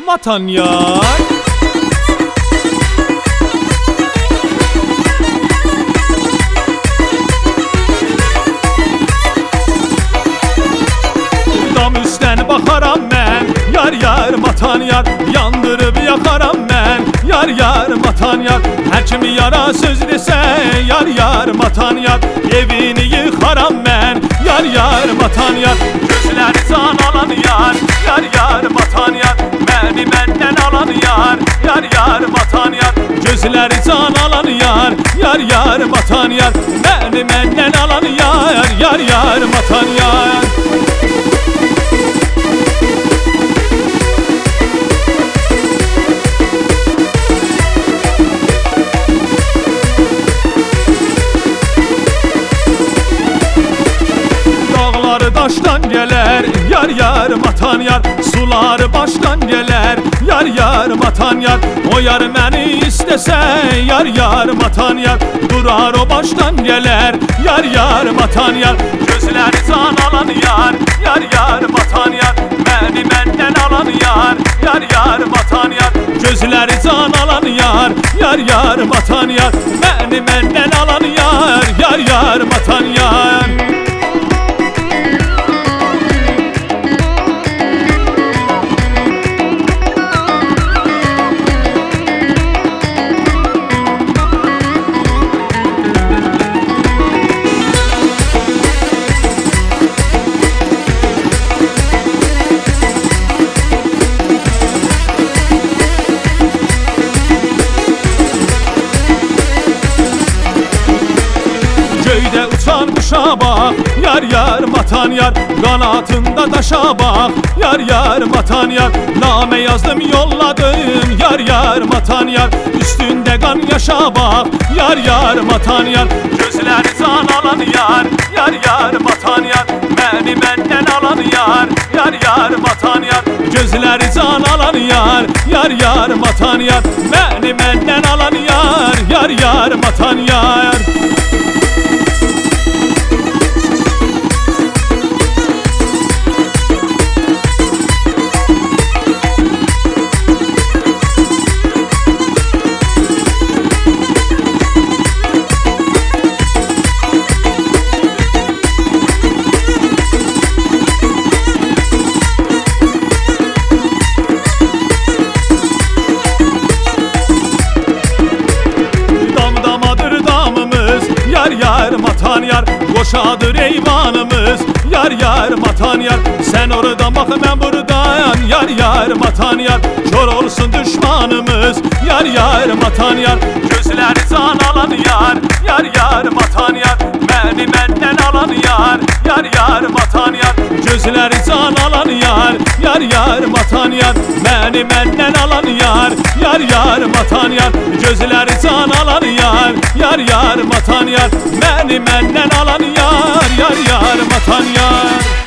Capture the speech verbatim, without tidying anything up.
vatan yar. Dam üstten bakaram mən, yar yar vatan yar. Yandırıb yakaram mən, yar yar vatan yar. Her kimi yara söz desə, yar yar vatan yar. Evini yıkaram mən, yar yar vatan yar. Gözləri can alan yar, yar yar vatan yar. Məni məndən alan yar, yar yar vatan yar. Gözləri can alan yar, yar yar vatan yar. Məni məndən alan yar, yar yar vatan yar. Daşdan geler, yar yar vatan yar. Suları baştan geler, yar yar vatan yar. O yar məni istəsə, yar yar vatan yar. Durar o baştan geler, yar yar vatan yar. Gözləri can alan yar, yar yar vatan yar. Məni məndən alan yar, yar yar vatan yar. Gözləri can alan yar, yar yar vatan yar. Məni məndən alan yar, yar yar vatan yar. Göydə uçan quşa bax, yar yar vatan yar. Qanatında daşa bax, yar yar vatan yar. Namə yazdım yolladım, yar yar vatan yar. Üstündə qan yaşa bax, yar yar vatan yar. Gözləri can alan yar, yar yar vatan yar. Məni məndən alan yar, yar yar vatan yar. Gözləri can alan yar, yar yar vatan yar. Məni məndən alan yar, yar yar vatan yar. Yar yar vatan yar, qoşadır eyvanımız. Yar yar vatan yar, sen orada bak ben buradayım. Yar yar vatan yar, kör olsun düşmanımız. Yar yar vatan yar, gözləri can alan yar, yar yar vatan yar. Məni məndən alan yar, yar yar vatan yar. Gözləri can alan yar, yar yar vatan yar. Məni məndən alan yar, yar yar vatan yar. Gözləri can alan yar, yar yar vatan yar. Məni məndən alan yar, yar yar vatan yar.